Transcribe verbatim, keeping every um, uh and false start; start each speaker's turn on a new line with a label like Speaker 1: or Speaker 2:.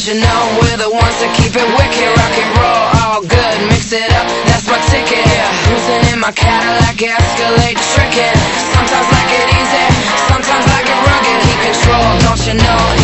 Speaker 1: you know we're the ones that keep it wicked. Rock and roll, all good, mix it up, that's my ticket. Yeah, cruising in my Cadillac, Escalade, tricking. Sometimes like it easy, sometimes like it rugged. Keep control, don't you know?